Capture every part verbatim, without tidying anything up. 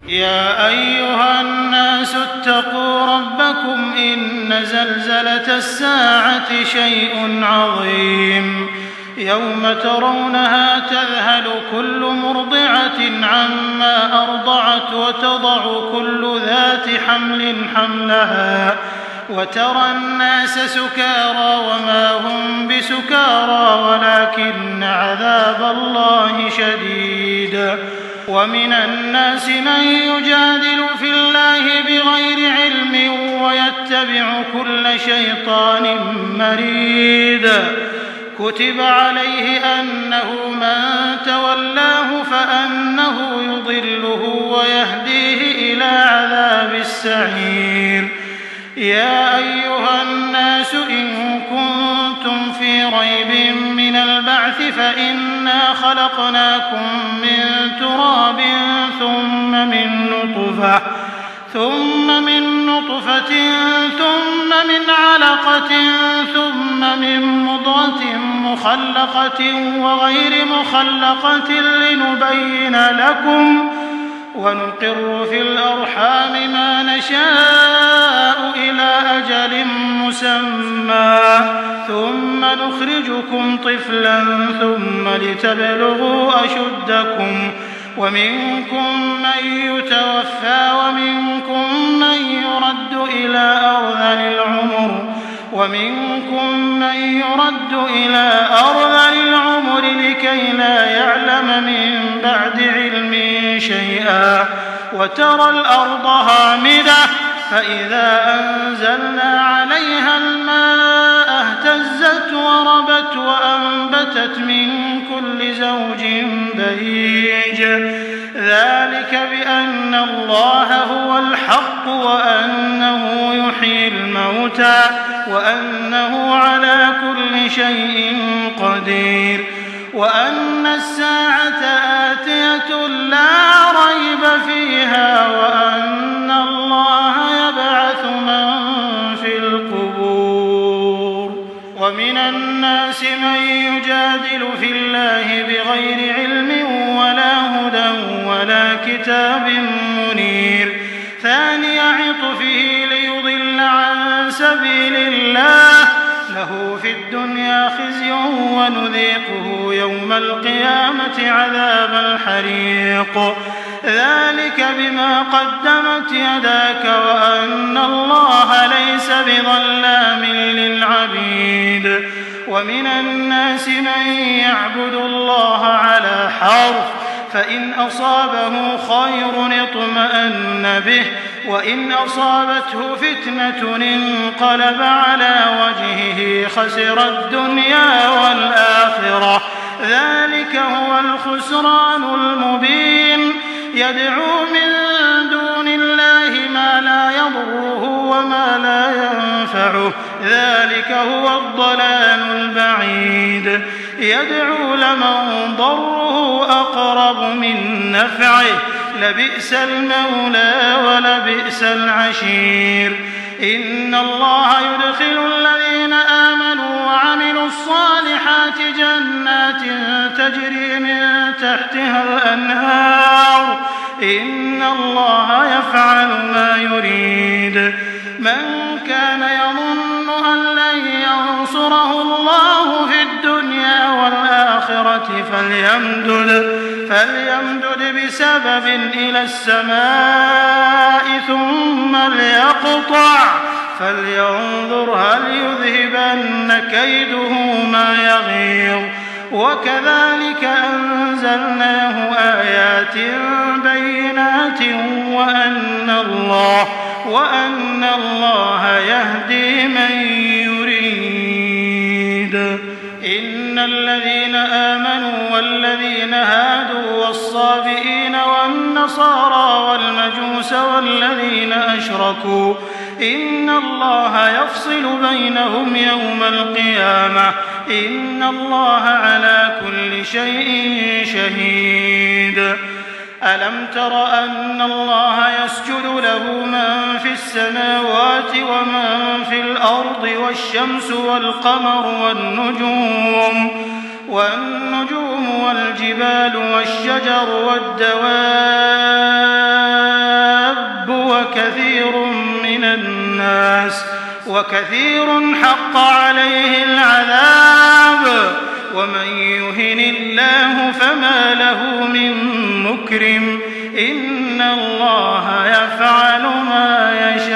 يا أيها الناس اتقوا ربكم إن زلزلة الساعة شيء عظيم يوم ترونها تذهل كل مرضعة عما أرضعت وتضع كل ذات حمل حملها وترى الناس سكارى وما هم بسكارى ولكن عذاب الله شديد. ومن الناس من يجادل في الله بغير علم ويتبع كل شيطان مريد. كتب عليه أنه من تولاه فأنه يضله ويهديه إلى عذاب السعير. يا أيها الناس إن كنتم في ريب من البعث فإنا خلقناكم من تراب ثم من نطفة ثم من نطفة ثم من علقة ثم من مضغة مخلقة وغير مخلقة لنبين لكم ونقر في الأرحام ما نشاء إلى أجل مسمى ثم نخرجكم طفلا ثم لتبلغوا أشدكم ومنكم من يتوفى ومنكم من يرد إلى أرذل العمر ومنكم من يرد إلى أرذل العمر لكي لا يعلم من بعد علم شيئا وترى الأرض هامدة فإذا أنزلنا عليها الماء اهتزت وربت وأنبتت من كل زوج بهيج. ذلك بأن الله هو الحق وأنه يحيي الموتى وأنه على كل شيء قدير وأن الساعة آتية لا ريب فيها وأن الله يبعث من في القبور. ومن الناس من يجادل في الله بغير علم ولا هدى ولا كتاب منير ثاني عطفه ليضل عن سبيل الله له في الدنيا خزي ونذيقه يوم القيامة عذاب الحريق. ذلك بما قدمت يداك وأن الله ليس بظلام للعبيد. ومن الناس من يعبد الله على حرف فإن أصابه خير اطمأن به وإن أصابته فتنة انقلب على وجهه خسر الدنيا والآخرة ذلك هو الخسران المبين. يدعو من دون الله ما لا يضره وما لا ينفعه ذلك هو الضلال البعيد. يدعو لمن ضره أقرب من نفعه لبئس المولى ولبئس العشير. إن الله يدخل الذين آمنوا وعملوا الصالحات جنات تجري من تحتها الأنهار إن الله يفعل ما يريد. من كان يظن أن لن ينصره الله في الدنيا والآخرة فليمدد, فليمدد بسبب إلى السماء ثم ليقطع فلينظر هل يذهبن كيده ما يغيظ. وكذلك أنزلناه آيات بينات وأن الله وأن الله يهدي من يريد. إن الذين آمنوا والذين هادوا والصابئين والنصارى والمجوس والذين أشركوا إن الله يفصل بينهم يوم القيامة إن الله على كل شيء شهيد. ألم تر أن الله يسجد له من في السماوات ومن في الأرض والشمس والقمر والنجوم والنجوم والجبال والشجر والدواب وكثير حق عليه العذاب ومن يهن الله فما له من مكرم إن الله يفعل ما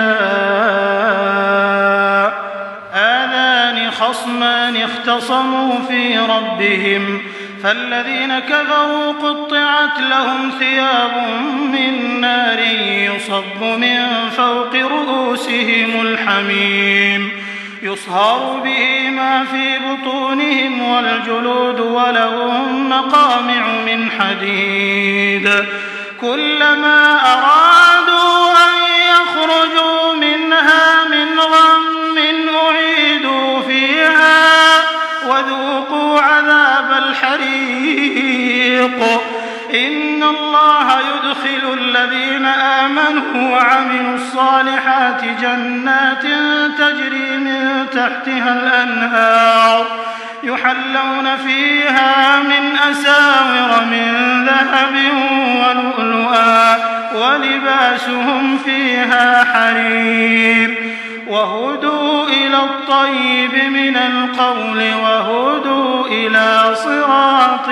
يشاء هذان خصمان اختصموا في ربهم فالذين كفروا قطعت لهم ثياب من نار يصب من فوق رؤوسهم الحميم يصهر به ما في بطونهم والجلود ولهم مقامع من حديد كلما أرادوا أن يخرجوا منها من غم أعيدوا فيها وذوقوا عذاب الحريق إن الله يدخل الذين آمنوا وعملوا الصالحات جنات تجري من تحتها الأنهار يحلون فيها من أساور من ذهب ولؤلؤا ولباسهم فيها حرير وهدوا إلى الطيب من القول وهدوا إلى صراط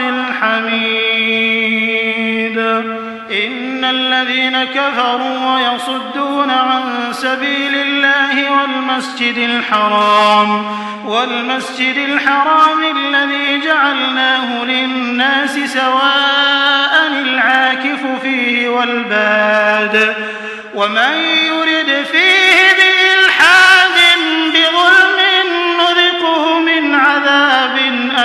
الحميد إن الذين كفروا ويصدون عن سبيل الله والمسجد الحرام والمسجد الحرام الذي جعلناه للناس سواء العاكف فيه والباد ومن يرد فيه بإلحاد بظلم نذقه من عذاب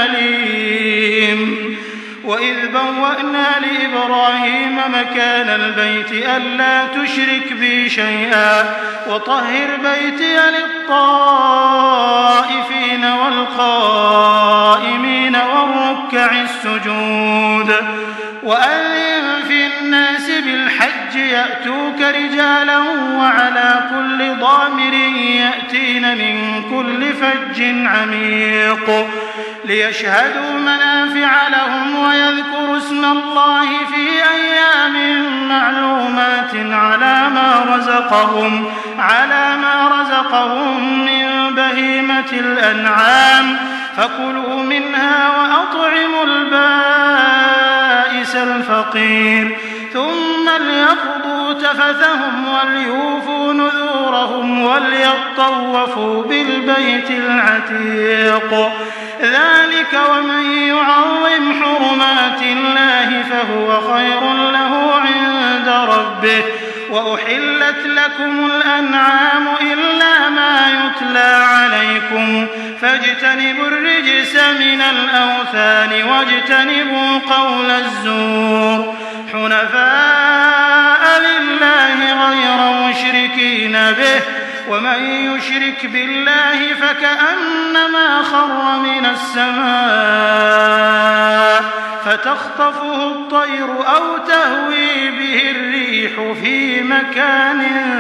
أليم وإذ بوأنا لإبراهيم مكان البيت ألا تشرك بي شيئا وطهر بيتي للطائفين والقائمين والركع السجود وأذن في الناس بالحج يأتوك رجالا وعلى كل ضامر يأتين من كل فج عميق ليشهدوا منافع لهم ويذكروا اسم الله في أيام معلومات على ما رزقهم على ما رزقهم من بهيمة الأنعام فكلوا منها وأطعموا البائس الفقير ثم ليقضوا تفثهم وليوفوا نذورهم وليطوفوا بالبيت العتيق ذلك ومن يعظم حرمات الله فهو خير له عند ربه وأحلت لكم الأنعام إلا ما يتلى عليكم فاجتنبوا الرجس من الأوثان واجتنبوا قول الزور حنفاء لله غير مشركين به ومن يشرك بالله فكأنما خر من السماء فتخطفه الطير أو تهوي به الريح في مكان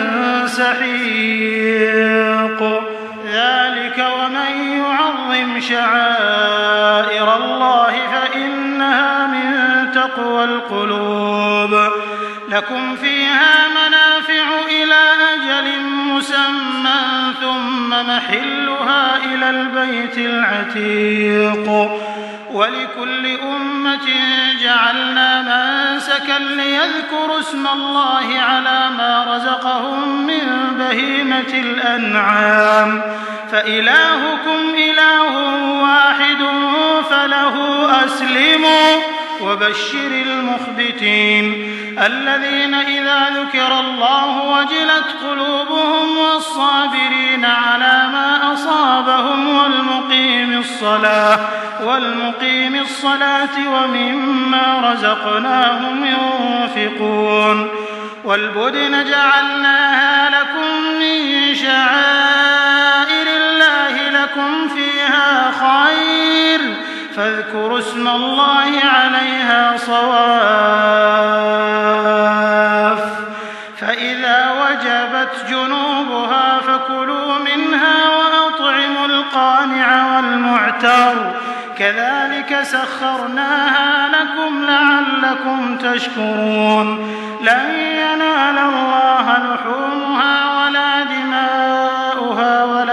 سحيق ذلك ومن يعظم شعائر الله فإنها من تقوى القلوب لكم فيها منافع إلى أجل مسمى ثم محلها إلى البيت العتيق ولكل أمة جعلنا منسكا ليذكروا اسم الله على ما رزقهم من بهيمة الأنعام فإلهكم إله واحد فله أسلموا وبشر المخبتين الذين إذا ذكر الله وجلت قلوبهم والصابرين على ما أصابهم والمقيم الصلاة والمقيم الصلاة ومما رزقناهم ينفقون والبدن جعلناها لكم من شعائر الله لكم فيها خير فاذكروا اسم الله عليها صواف فإذا وجبت جنوبها فكلوا منها وأطعموا القانع والمعتر كذلك سخرناها لكم لعلكم تشكرون لن ينال الله لحومها ولا دماؤها ولا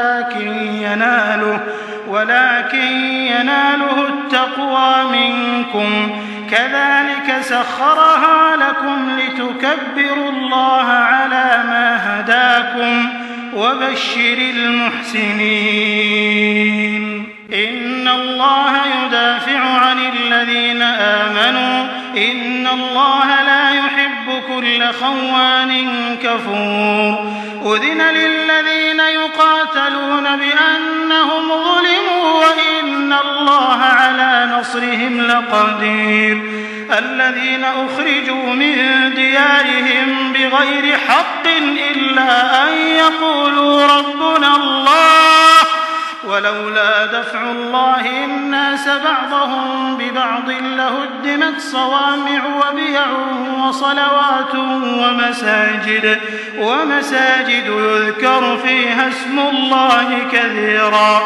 ربكم كذلك سخرها لكم لتكبروا الله على ما هداكم وبشر المحسنين إن الله يدافع عن الذين آمنوا إن الله لا يحب كل خوان كفور أذن للذين يقاتلون بأنهم ظلموا وإن الله على نصرهم لقدير الذين أخرجوا من ديارهم بغير حق إلا أن يقولوا ربنا الله ولولا دفع الله الناس بعضهم ببعض لهدمت صوامع وبيع وصلوات ومساجد ومساجد يذكر فيها اسم الله كثيرا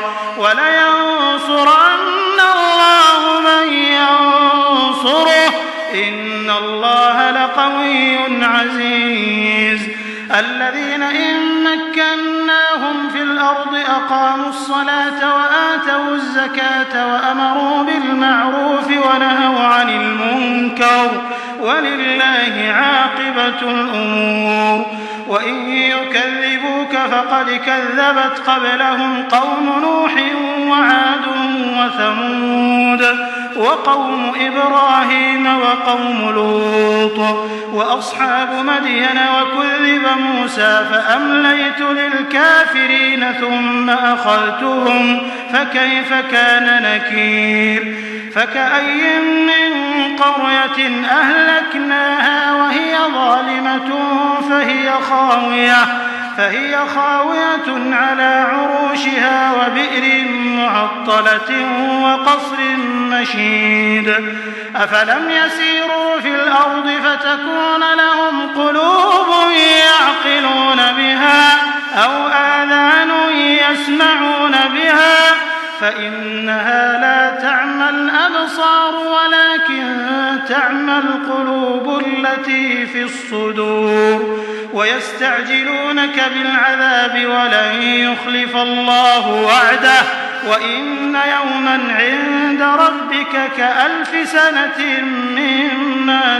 ولينصرن الله من ينصره إن الله لقوي عزيز الذين إن مكناهم في الأرض أقاموا الصلاة وآتوا الزكاة وأمروا بالمعروف ونهوا عن المنكر ولله عاقبة الأمور وإن يكذبوك فقد كذبت قبلهم قوم نوح وعاد وثمود وقوم إبراهيم وقوم لوط وأصحاب مدين وكذب موسى فأمليت للكافرين ثم أخذتهم فكيف كان نكير فكأي من قرية أهلكناها وهي ظالمة فهي خاوية فهي خاوية على عروشها وبئر معطلة وقصر مشيد أفلم يسيروا في الأرض فتكون لهم قلوب يعقلون بها أو آذان يسمعون بها فإنها لا تعمى الأبصار ولكن تعمى القلوب التي في الصدور ويستعجلونك بالعذاب ولن يخلف الله وعده وإن يوما عند ربك كألف سنة مما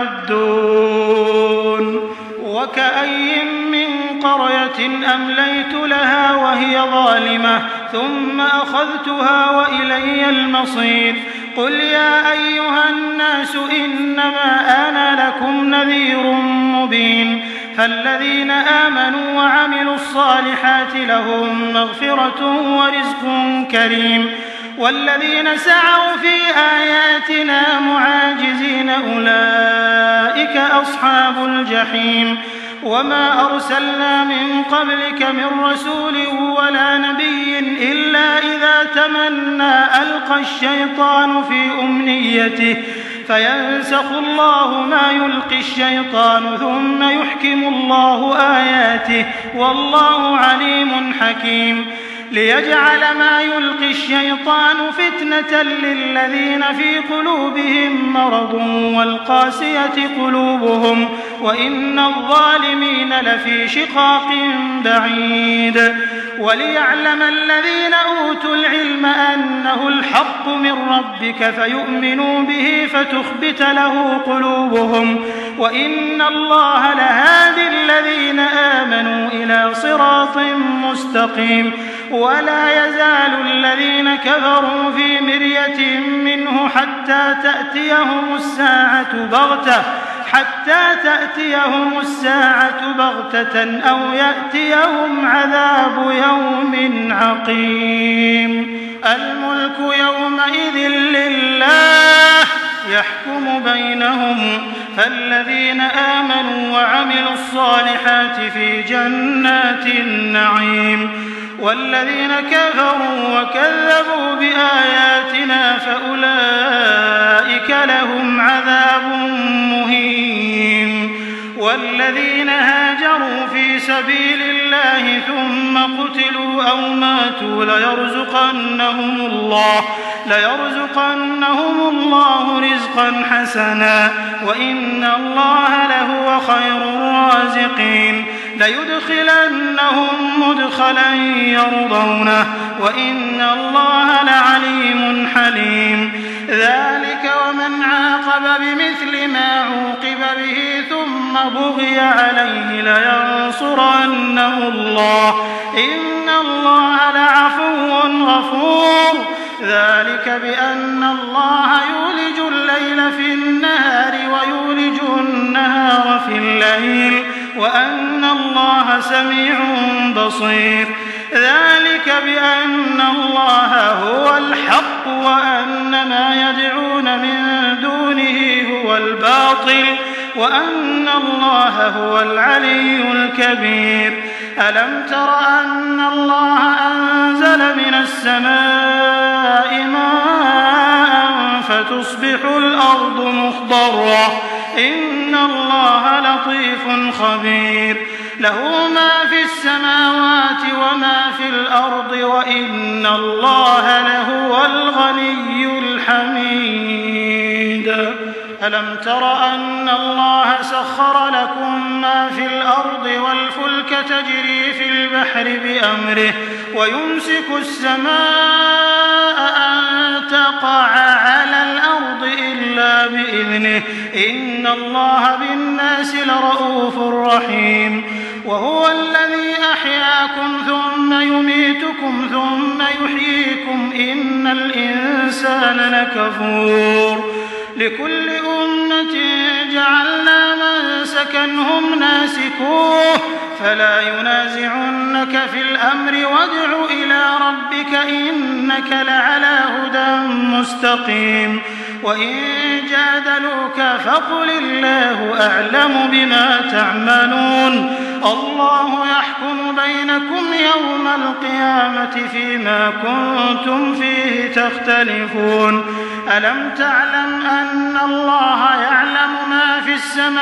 تعدون وكأي من قرية أمليت لها وهي ظالمة ثم أخذتها وإلي المصير قل يا أيها الناس إنما أنا لكم نذير مبين فالذين آمنوا وعملوا الصالحات لهم مغفرة ورزق كريم والذين سعوا في آياتنا معاجزين أولئك أصحاب الجحيم وما أرسلنا من قبلك من رسول ولا نبي إلا إذا تمنى ألقى الشيطان في أمنيته فينسخ الله ما يلقي الشيطان ثم يحكم الله آياته والله عليم حكيم ليجعل ما يلقي الشيطان فتنة للذين في قلوبهم مرض والقاسية قلوبهم وإن الظالمين لفي شقاق بعيد وليعلم الذين أوتوا العلم أنه الحق من ربك فيؤمنوا به فتخبت له قلوبهم وإن الله لهادي الذين آمنوا إلى صراط مستقيم ولا يزال الذين كفروا في مرية منه حتى تأتيهم الساعة بغتة حتى تأتيهم الساعة بغتة أو يأتيهم عذاب يوم عقيم الملك يومئذ لله يحكم بينهم فالذين آمنوا وعملوا الصالحات في جنات النعيم والذين كفروا وكذبوا بآياتنا فأولئك لهم عذاب مهين والذين هاجروا في سبيل الله ثم قتلوا أو ماتوا ليرزقنهم الله ليرزقنهم الله رزقا حسنا وإن الله لهو خير الرازقين ليدخلنهم مدخلا يرضونه وإن الله لعليم حليم ذلك ومن عاقب بمثل ما عوقب به ثم بغي عليه لينصرنه الله إن الله لعفو غفور ذلك بأن الله يولج الليل في النهار ويولج النهار في الليل وأن الله سميع بصير ذلك بأن الله هو الحق وأن ما يدعون من دونه هو الباطل وأن الله هو العلي الكبير ألم تر أن الله أنزل من السماء ماء فتصبح الأرض مخضرة إن الله لطيف خبير له ما في السماوات وما في الأرض وإن الله لهو الغني الحميد ألم تر أن الله سخر لكم ما في الأرض والفلك تجري في البحر بأمره ويمسك السماء أن تقع على الأرض إلا بإذنه إن الله بالناس لرؤوف رحيم وهو الذي أحياكم ثم يميتكم ثم يحييكم إن الإنسان لكفور لكل أمة جعلنا منسكا هم ناسكوه فلا ينازعنك في الأمر وادع إلى ربك إنك لعلى هدى مستقيم وإن جادلوك فقل الله أعلم بما تعملون الله يحكم بينكم يوم القيامة فيما كنتم فيه تختلفون ألم تعلم أن الله يعلم ما في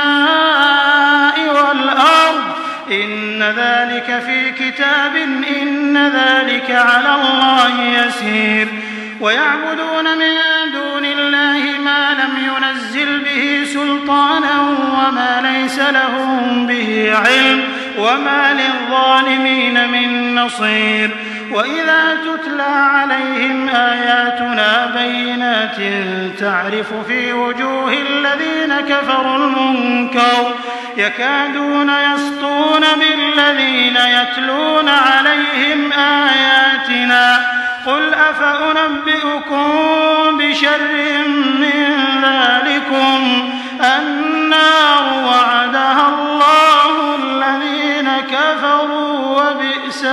السماء والأرض إن ذلك في كتاب إن ذلك على الله يسير ويعبدون من دون الله ما لم ينزل به سلطانا وما ليس لهم به علم وما للظالمين من نصير وإذا تتلى عليهم آياتنا بينات تعرف في وجوه الذين كفروا المنكر يكادون يسطون بالذين يتلون عليهم آياتنا قل أفأنبئكم بشر من ذلكم النار وعدها الله الذين كفروا وبئس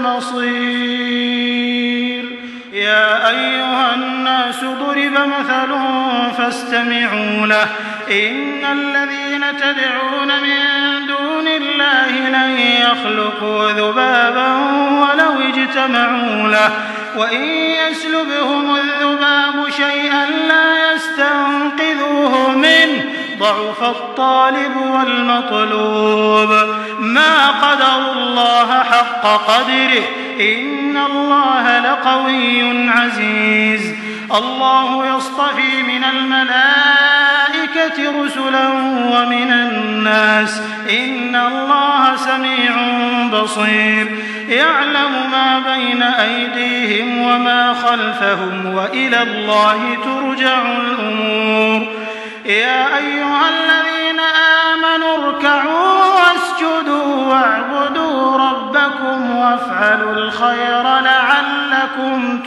المصير يا أيها الناس ضرب مثل فاستمعوا له إن الذين تدعون من دون الله لن يخلقوا ذبابا ولو اجتمعوا له وإن يسلبهم الذباب شيئا لا يستنقذوه منه ضعف الطالب والمطلوب ما قدروا الله حق قدره إن الله لقوي عزيز الله يصطفي من الملائكة رسلا ومن الناس إن الله سميع بصير يعلم ما بين أيديهم وما خلفهم وإلى الله ترجع الأمور يا أيها الذين آمنوا اركعوا واسجدوا واعبدوا ربكم وافعلوا الخير لعلكم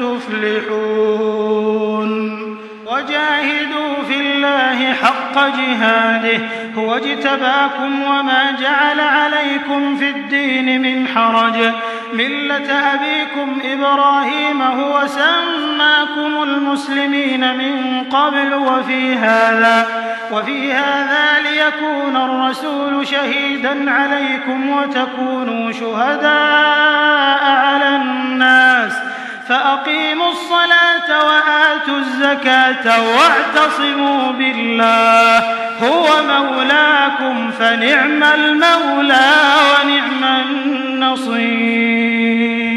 تفلحون وجاهدوا في الله حق جهاده هو اجتباكم وما جعل عليكم في الدين من حرج ملة أبيكم إبراهيم هو سماكم المسلمين من قبل وفي هذا وفي هذا ليكون الرسول شهيدا عليكم وتكونوا شهداء على الناس فأقيموا الصلاة وآتوا الزكاة واعتصموا بالله هو مولاكم فنعم المولى ونعم النصير